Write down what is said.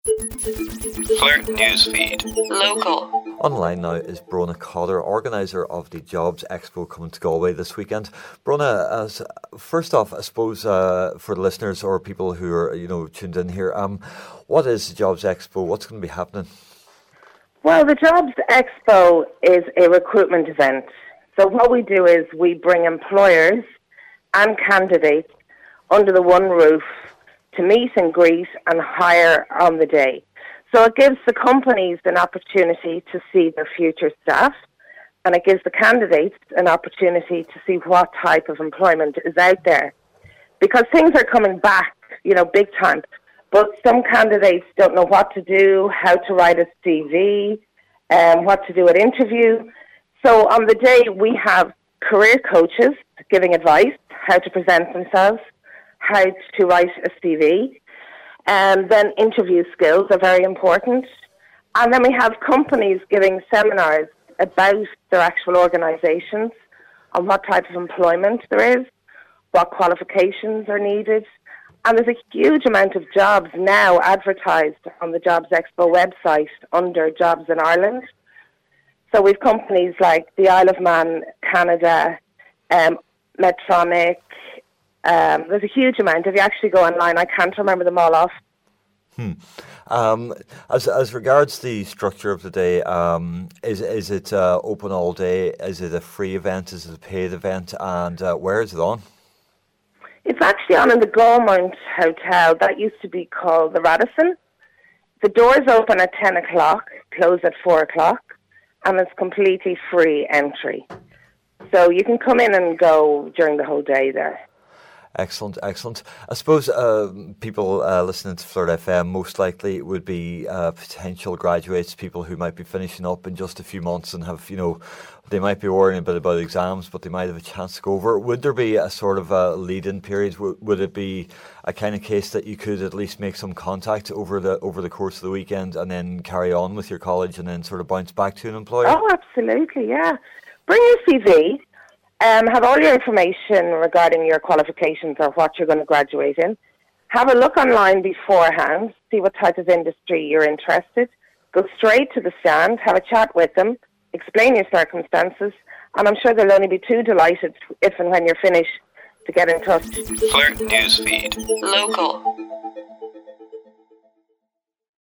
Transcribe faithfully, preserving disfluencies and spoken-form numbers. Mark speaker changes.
Speaker 1: Flirt Newsfeed. Local.
Speaker 2: Online now is Brona Cotter, organiser of the Jobs Expo coming to Galway this weekend. Brona, as first off, I suppose uh, for the listeners or people who are you know tuned in here, um, what is the Jobs Expo? What's going to be happening?
Speaker 3: Well, the Jobs Expo is a recruitment event. So what we do is we bring employers and candidates under the one roof to meet and greet and hire on the day. So it gives the companies an opportunity to see their future staff, and it gives the candidates an opportunity to see what type of employment is out there. Because things are coming back, you know, big time. But some candidates don't know what to do, how to write a C V, um, what to do at interview. So on the day we have career coaches giving advice, how to present themselves, how to write a C V. And then interview skills are very important. And then we have companies giving seminars about their actual organisations, on what type of employment there is, what qualifications are needed. And there's a huge amount of jobs now advertised on the Jobs Expo website under Jobs in Ireland. So we've companies like the Isle of Man, Canada, um, Medtronic. Um, there's a huge amount. If you actually go online, I can't remember them all off.
Speaker 2: Hmm. Um, as as regards the structure of the day, um, is is it uh, open all day? Is it a free event? Is it a paid event? And uh, where is it on?
Speaker 3: It's actually on in the Gaumont Hotel. That used to be called the Radisson. The doors open at ten o'clock, close at four o'clock, and it's completely free entry. So you can come in and go during the whole day there.
Speaker 2: Excellent, excellent. I suppose uh, people uh, listening to Flirt F M most likely would be uh, potential graduates, people who might be finishing up in just a few months and have, you know, they might be worrying a bit about exams, but they might have a chance to go over. Would there be a sort of a lead-in period? W- would it be a kind of case that you could at least make some contact over the over the course of the weekend and then carry on with your college and then sort of bounce back to an employer?
Speaker 3: Oh, absolutely, yeah. Bring your C V. Um, have all your information regarding your qualifications or what you're going to graduate in. Have a look online beforehand, see what type of industry you're interested. Go straight to the stand, have a chat with them, explain your circumstances, and I'm sure they'll only be too delighted if and when you're finished to get in touch.
Speaker 1: Flirt Newsfeed. Local.